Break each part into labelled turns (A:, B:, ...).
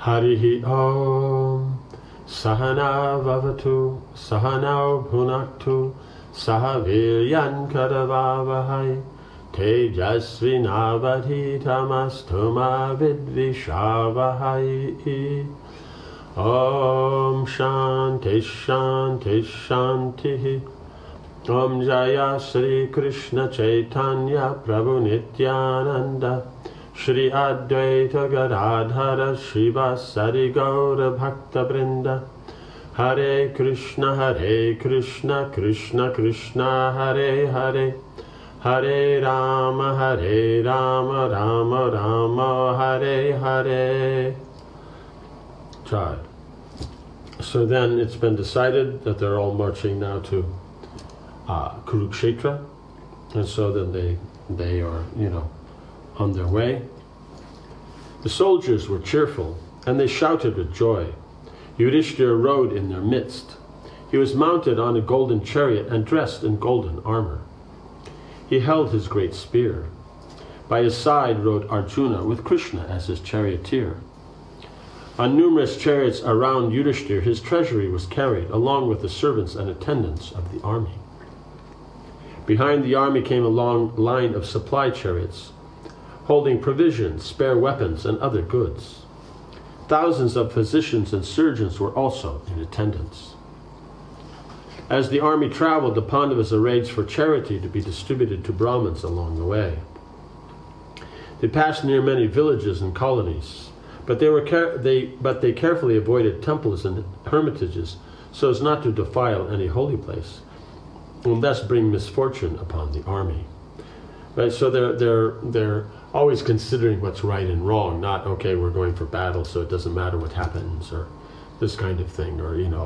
A: Harihi Om. Sahana Vavatu, Sahanau Bhunaktu, Sahaviryan Kadavavahai, Tejasvinavadhitamastuma Vidvishavahai. Om Shanti Shanti Shanti. Om Jaya Sri Krishna Chaitanya Prabhu Nityananda, Shri Advaita Gadadhara Shivasari Gaura Bhakta Brinda. Hare Krishna Krishna Krishna Hare Hare, Hare Rama Rama Rama Hare Hare. Try. So then it's been decided that they're all marching now to Kurukshetra, and so then they are, on their way. The soldiers were cheerful, and they shouted with joy. Yudhishthira rode in their midst. He was mounted on a golden chariot and dressed in golden armor. He held his great spear. By his side rode Arjuna with Krishna as his charioteer. On numerous chariots around Yudhishthira his treasury was carried, along with the servants and attendants of the army. Behind the army came a long line of supply chariots, holding provisions, spare weapons, and other goods. Thousands of physicians and surgeons were also in attendance. As the army traveled, the Pandavas arranged for charity to be distributed to Brahmins along the way. They passed near many villages and colonies, but they carefully avoided temples and hermitages so as not to defile any holy place, and thus bring misfortune upon the army. Right, so they're always considering what's right and wrong, not, okay, we're going for battle, so it doesn't matter what happens, or this kind of thing, or I'm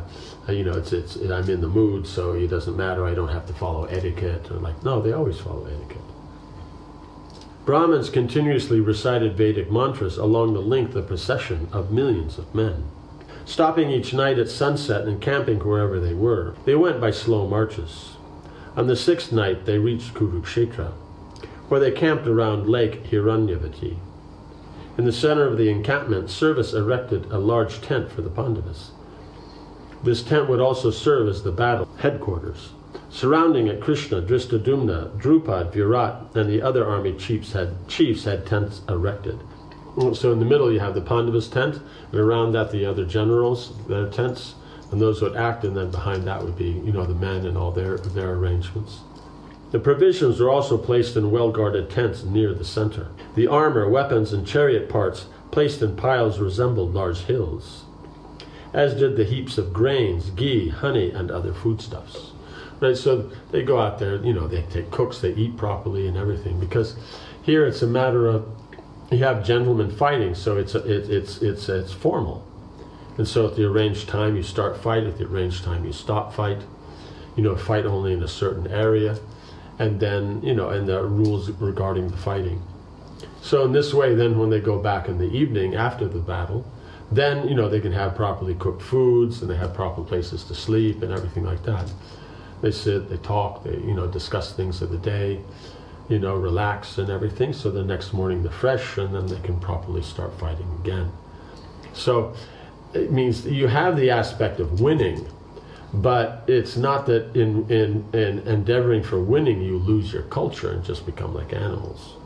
A: in the mood, so it doesn't matter, I don't have to follow etiquette, or no, they always follow etiquette. Brahmins continuously recited Vedic mantras along the length of procession of millions of men. Stopping each night at sunset and camping wherever they were, they went by slow marches. On the sixth night they reached Kurukshetra, where they camped around Lake Hiranyavati. In the center of the encampment, Service erected a large tent for the Pandavas. This tent would also serve as the battle headquarters. Surrounding it, Krishna, Dristadumna, Drupad, Virat, and the other army chiefs had tents erected. So in the middle you have the Pandavas' tent, and around that the other generals, their tents, and those would act, and then behind that would be, the men and all their arrangements. The provisions were also placed in well-guarded tents near the center. The armor, weapons, and chariot parts placed in piles resembled large hills, as did the heaps of grains, ghee, honey, and other foodstuffs. Right, so they go out there, they take cooks, they eat properly and everything, because here it's a matter of, you have gentlemen fighting, so it's formal. And so at the arranged time you start fight, at the arranged time you stop fight, fight only in a certain area, and then, and the rules regarding the fighting. So in this way, then when they go back in the evening after the battle, then, they can have properly cooked foods, and they have proper places to sleep and everything like that. They sit, they talk, they, discuss things of the day, relax and everything, so the next morning they're fresh, and then they can properly start fighting again. So it means you have the aspect of winning, but it's not that in endeavoring for winning you lose your culture and just become like animals.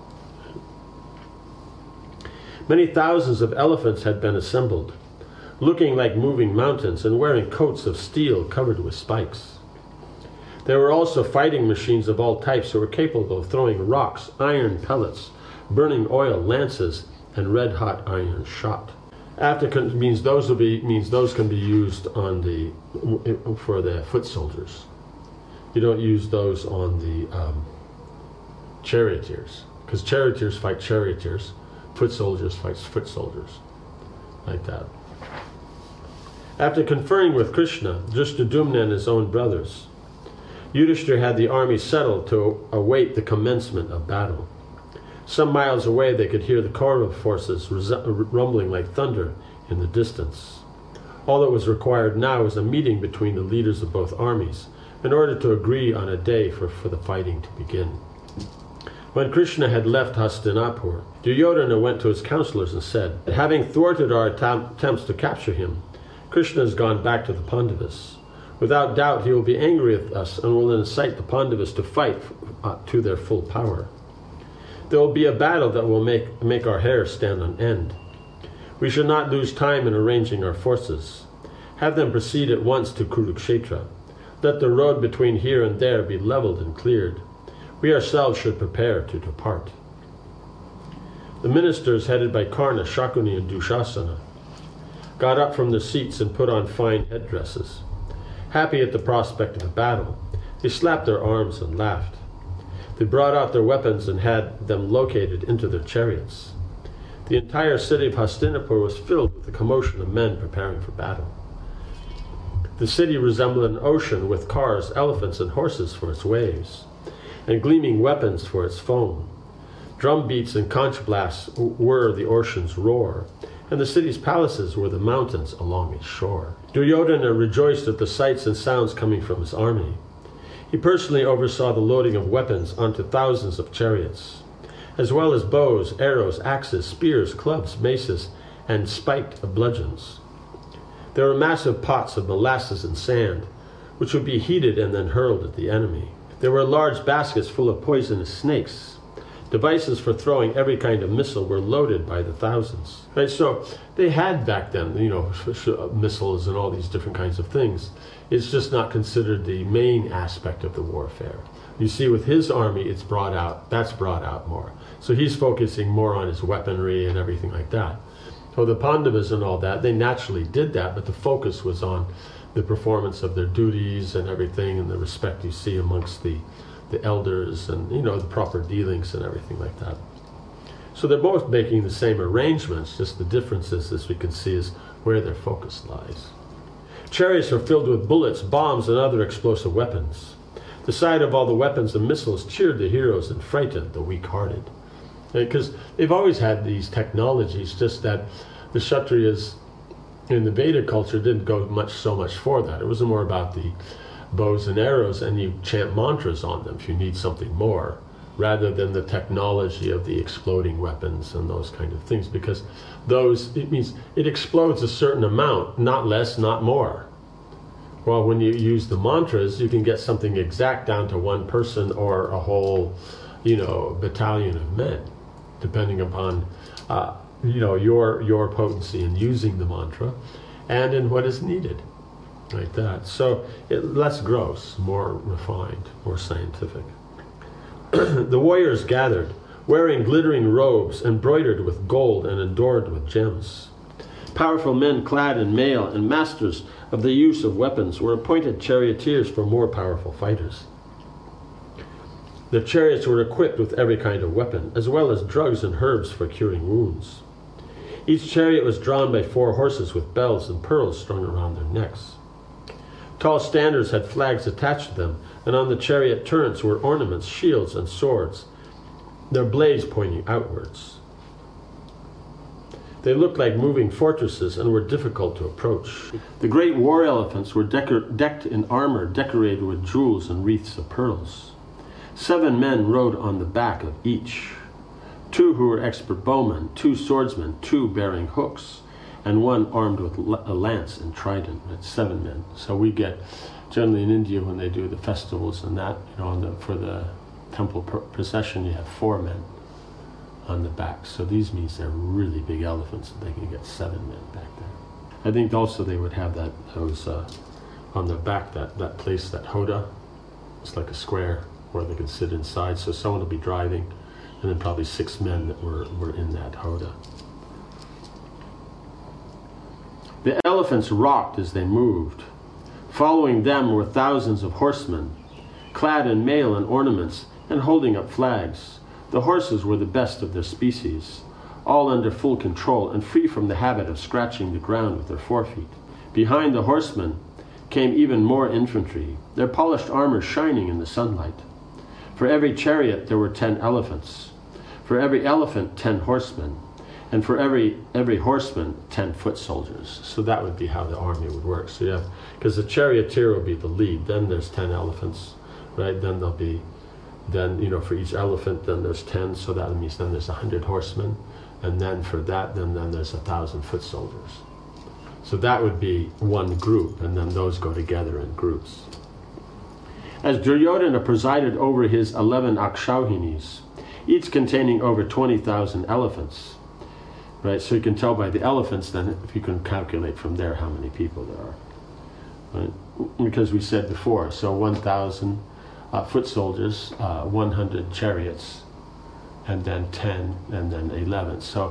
A: Many thousands of elephants had been assembled, looking like moving mountains and wearing coats of steel covered with spikes. There were also fighting machines of all types who were capable of throwing rocks, iron pellets, burning oil, lances, and red-hot iron shot. Means those can be used for the foot soldiers. You don't use those on the charioteers, because charioteers fight charioteers, foot soldiers fight foot soldiers, like that. After conferring with Krishna, Dristadumna and his own brothers, Yudhishthira had the army settled to await the commencement of battle. Some miles away they could hear the Kaurava forces rumbling like thunder in the distance. All that was required now was a meeting between the leaders of both armies in order to agree on a day for the fighting to begin. When Krishna had left Hastinapur, Duryodhana went to his counselors and said, having thwarted our attempts to capture him, Krishna has gone back to the Pandavas. Without doubt he will be angry with us and will incite the Pandavas to fight to their full power. There will be a battle that will make our hair stand on end. We should not lose time in arranging our forces. Have them proceed at once to Kurukshetra. Let the road between here and there be leveled and cleared. We ourselves should prepare to depart. The ministers, headed by Karna, Shakuni, and Dushasana, got up from their seats and put on fine headdresses. Happy at the prospect of a battle, they slapped their arms and laughed. They brought out their weapons and had them located into their chariots. The entire city of Hastinapur was filled with the commotion of men preparing for battle. The city resembled an ocean with cars, elephants, and horses for its waves, and gleaming weapons for its foam. Drum beats and conch blasts were the ocean's roar, and the city's palaces were the mountains along its shore. Duryodhana rejoiced at the sights and sounds coming from his army. He personally oversaw the loading of weapons onto thousands of chariots, as well as bows, arrows, axes, spears, clubs, maces, and spiked bludgeons. There were massive pots of molasses and sand, which would be heated and then hurled at the enemy. There were large baskets full of poisonous snakes. Devices for throwing every kind of missile were loaded by the thousands. Right, so they had back then, missiles and all these different kinds of things. It's just not considered the main aspect of the warfare. You see, with his army, that's brought out more. So he's focusing more on his weaponry and everything like that. So the Pandavas and all that, they naturally did that, but the focus was on the performance of their duties and everything, and the respect you see amongst the elders and, the proper dealings and everything like that. So they're both making the same arrangements, just the differences, as we can see, is where their focus lies. Chariots are filled with bullets, bombs, and other explosive weapons. The sight of all the weapons and missiles cheered the heroes and frightened the weak-hearted. Because they've always had these technologies, just that the Kshatriyas in the Vedic culture didn't go so much for that. It was more about the bows and arrows, and you chant mantras on them if you need something more, rather than the technology of the exploding weapons and those kind of things, because it means it explodes a certain amount, not less, not more. Well, when you use the mantras, you can get something exact down to one person or a whole, battalion of men, depending upon, your potency in using the mantra and in what is needed. Like that. So less gross, more refined, more scientific. The warriors gathered, wearing glittering robes embroidered with gold and adorned with gems. Powerful men clad in mail and masters of the use of weapons were appointed charioteers for more powerful fighters. The chariots were equipped with every kind of weapon, as well as drugs and herbs for curing wounds. Each chariot was drawn by 4 horses with bells and pearls strung around their necks. Tall standards had flags attached to them, and on the chariot turrets were ornaments, shields, and swords, their blades pointing outwards. They looked like moving fortresses and were difficult to approach. The great war elephants were decked in armor decorated with jewels and wreaths of pearls. 7 men rode on the back of each. 2 who were expert bowmen, 2 swordsmen, 2 bearing hooks, and 1 armed with a lance and trident. That's 7 men. So we get, generally in India, when they do the festivals and that, for the temple procession, you have 4 men on the back. So these means they're really big elephants, and they can get 7 men back there. I think also they would have those on their back, that place, that hoda. It's like a square where they can sit inside. So someone will be driving, and then probably 6 men that were in that hoda. The elephants rocked as they moved. Following them were thousands of horsemen, clad in mail and ornaments and holding up flags. The horses were the best of their species, all under full control and free from the habit of scratching the ground with their forefeet. Behind the horsemen came even more infantry, their polished armor shining in the sunlight. For every chariot there were 10 elephants. For every elephant, 10 horsemen. And for every horseman, 10 foot soldiers. So that would be how the army would work. So because the charioteer will be the lead. Then there's 10 elephants, right? Then there'll be then, for each elephant, then there's 10, so that means then there's 100 horsemen. And then for that, then there's 1,000 foot soldiers. So that would be one group, and then those go together in groups. As Duryodhana presided over his 11 Akshauhinis, each containing over 20,000 elephants, right? So you can tell by the elephants, then if you can calculate from there how many people there are, right? Because we said before, so 1,000 foot soldiers, 100 chariots, and then 10, and then 11. So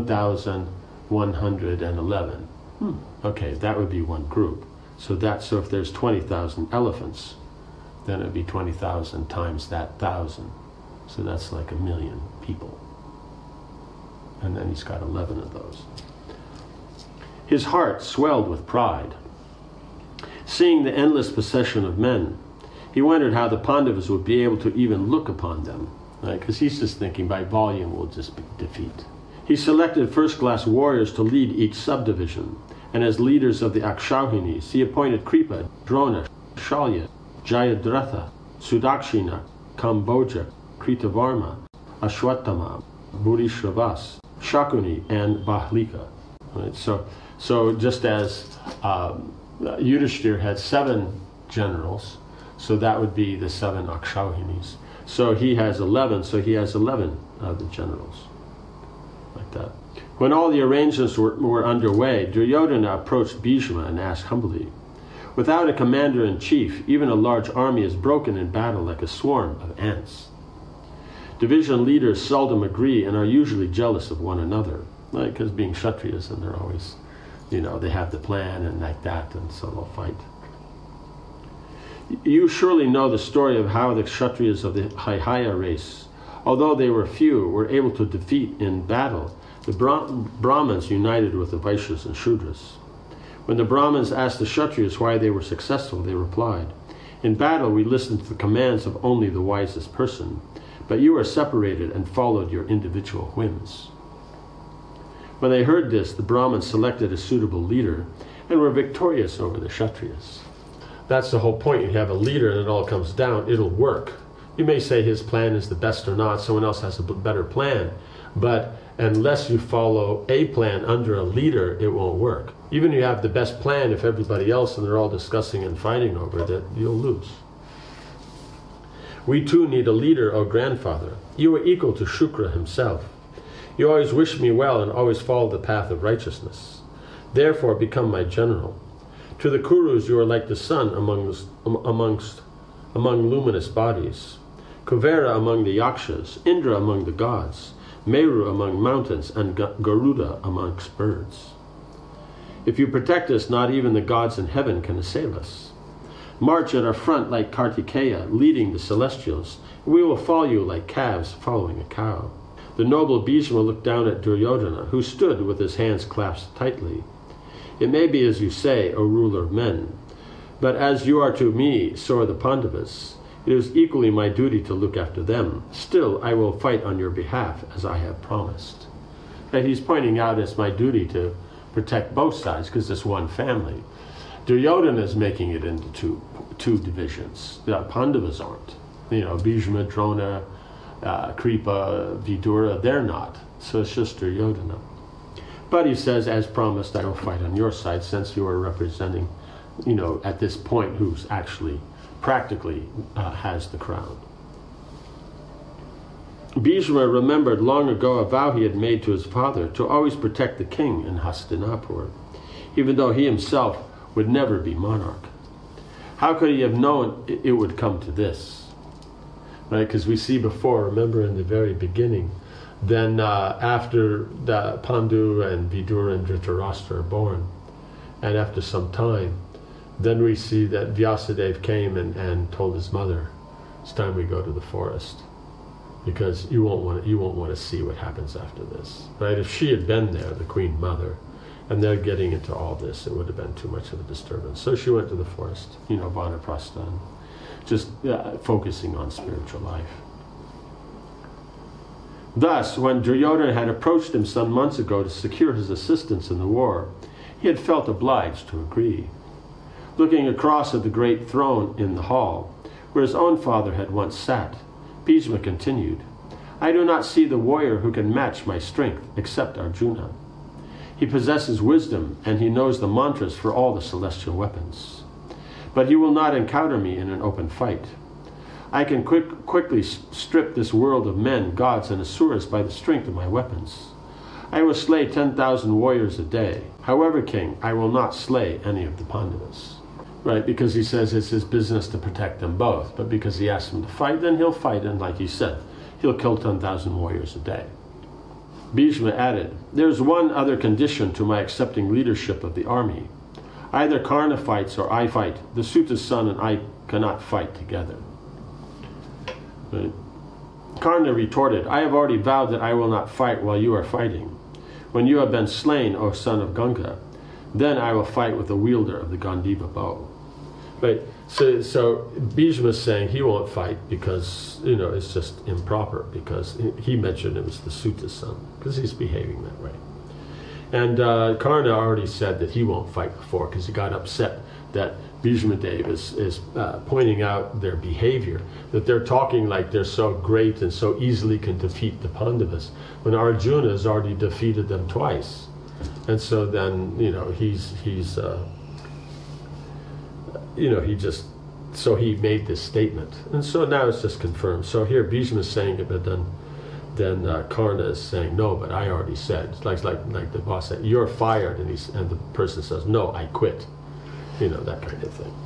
A: 1,111. Okay, that would be one group. So if there's 20,000 elephants, then it would be 20,000 times that 1,000. So that's like 1,000,000 people. And then he's got 11 of those. His heart swelled with pride. Seeing the endless procession of men, he wondered how the Pandavas would be able to even look upon them. Right? Because he's just thinking by volume will just be defeat. He selected first-class warriors to lead each subdivision, and as leaders of the Akshauhinis, he appointed Kripa, Drona, Shalya, Jayadratha, Sudakshina, Kamboja, Kritavarma, Ashwatthama, Bhurishravas, Shakuni, and Bahlika. Right? So just as Yudhishthir had 7 generals, so that would be the 7 Akshauhinis. So he has 11, so he has 11 of the generals. Like that. When all the arrangements were underway, Duryodhana approached Bhishma and asked humbly, "Without a commander-in-chief, even a large army is broken in battle like a swarm of ants. Division leaders seldom agree and are usually jealous of one another." Right? Because being Kshatriyas, and they're always, they have the plan and like that, and so they'll fight. You surely know the story of how the Kshatriyas of the Haihaya race, although they were few, were able to defeat in battle the Brahmins united with the Vaishyas and Shudras. When the Brahmins asked the Kshatriyas why they were successful, they replied, "In battle we listened to the commands of only the wisest person, but you are separated and followed your individual whims." When they heard this, the Brahmins selected a suitable leader and were victorious over the Kshatriyas. That's the whole point. You have a leader and it all comes down, it'll work. You may say his plan is the best or not, someone else has a better plan, but unless you follow a plan under a leader, it won't work. Even if you have the best plan, if everybody else and they're all discussing and fighting over it, you'll lose. We too need a leader, O grandfather. You are equal to Shukra himself. You always wish me well and always follow the path of righteousness. Therefore become my general. To the Kurus you are like the sun among luminous bodies, Kuvera among the Yakshas, Indra among the gods, Meru among mountains, and Garuda amongst birds. If you protect us, not even the gods in heaven can assail us. March at our front like Kartikeya, leading the celestials, and we will follow you like calves following a cow. The noble Bhishma looked down at Duryodhana, who stood with his hands clasped tightly. It may be as you say, O ruler of men, but as you are to me, so are the Pandavas. It is equally my duty to look after them. Still, I will fight on your behalf, as I have promised. And he's pointing out it's my duty to protect both sides, because it's one family. Duryodhana is making it into two divisions. The Pandavas aren't. Bhishma, Drona, Kripa, Vidura, they're not. So it's just Duryodhana. But he says, as promised, I will fight on your side, since you are representing, at this point, who's actually practically has the crown. Bhishma remembered long ago a vow he had made to his father to always protect the king in Hastinapur, even though he himself would never be monarch. How could he have known it would come to this? Right? Because we see before, remember in the very beginning, then after the Pandu and Vidura and Dhritarashtra are born, and after some time, then we see that Vyasadeva came and told his mother, it's time we go to the forest, because you won't want to see what happens after this. Right? If she had been there, the Queen Mother, and they're getting into all this, it would have been too much of a disturbance. So she went to the forest, Vanaprastha, just focusing on spiritual life. Thus, when Duryodhana had approached him some months ago to secure his assistance in the war, he had felt obliged to agree. Looking across at the great throne in the hall, where his own father had once sat, Bhishma continued, I do not see the warrior who can match my strength except Arjuna. He possesses wisdom and he knows the mantras for all the celestial weapons. But he will not encounter me in an open fight. I can quickly strip this world of men, gods, and asuras by the strength of my weapons. I will slay 10,000 warriors a day. However, king, I will not slay any of the Pandavas. Right, because he says it's his business to protect them both. But because he asked them to fight, then he'll fight, and like he said, he'll kill 10,000 warriors a day. Bhishma added, there's one other condition to my accepting leadership of the army. Either Karna fights or I fight. The Suta's son and I cannot fight together. Right. Karna retorted, I have already vowed that I will not fight while you are fighting. When you have been slain, O son of Ganga, then I will fight with the wielder of the Gandiva bow. Right. So Bhishma is saying he won't fight because, it's just improper, because he mentioned it was the Suta's son, because he's behaving that way. And Karna already said that he won't fight before because he got upset that Bhishma Dev is pointing out their behavior, that they're talking like they're so great and so easily can defeat the Pandavas, when Arjuna has already defeated them twice. And so then, he made this statement. And so now it's just confirmed. So here Bhishma is saying it, but then Karna is saying, no, but I already said. It's like the boss said, you're fired, and the person says, no, I quit. That kind of thing.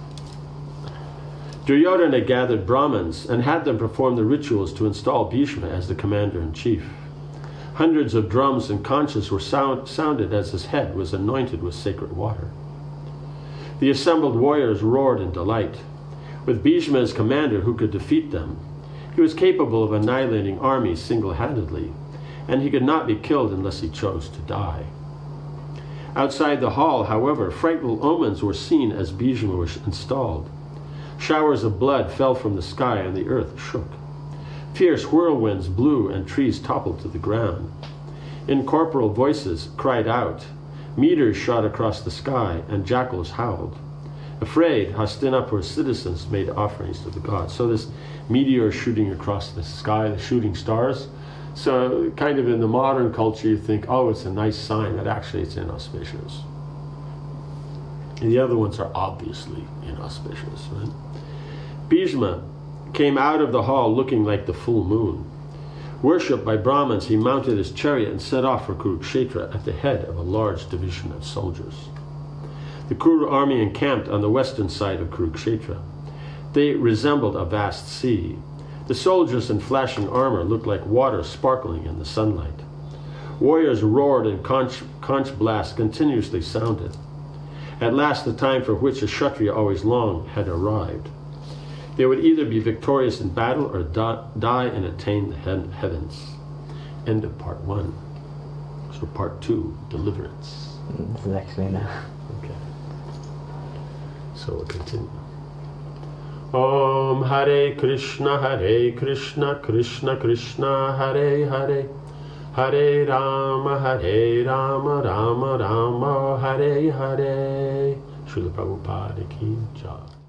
A: Duryodhana gathered Brahmins and had them perform the rituals to install Bhishma as the commander-in-chief. Hundreds of drums and conches were sounded as his head was anointed with sacred water. The assembled warriors roared in delight. With Bhishma as commander who could defeat them, he was capable of annihilating armies single-handedly, and he could not be killed unless he chose to die. Outside the hall, however, frightful omens were seen as Bhishma was installed. Showers of blood fell from the sky and the earth shook. Fierce whirlwinds blew and trees toppled to the ground. Incorporeal voices cried out. Meteors shot across the sky and jackals howled. Afraid, Hastinapur's citizens made offerings to the gods. So this meteor shooting across the sky, the shooting stars. So kind of in the modern culture you think, oh, it's a nice sign, but actually it's inauspicious. And the other ones are obviously inauspicious, right? Bhishma came out of the hall looking like the full moon. Worshipped by Brahmins, he mounted his chariot and set off for Kurukshetra at the head of a large division of soldiers. The Kuru army encamped on the western side of Kurukshetra. They resembled a vast sea. The soldiers in flashing armor looked like water sparkling in the sunlight. Warriors roared and conch blasts continuously sounded. At last the time for which a Kshatriya always longed had arrived. They would either be victorious in battle or die and attain the heavens. End of part 1. So part 2, deliverance.
B: This is actually now.
A: Okay. So we'll continue. Om Hare Krishna, Krishna Krishna, Hare Hare, Hare Rama, Rama Rama, Hare Hare. Srila Prabhupada ki jai.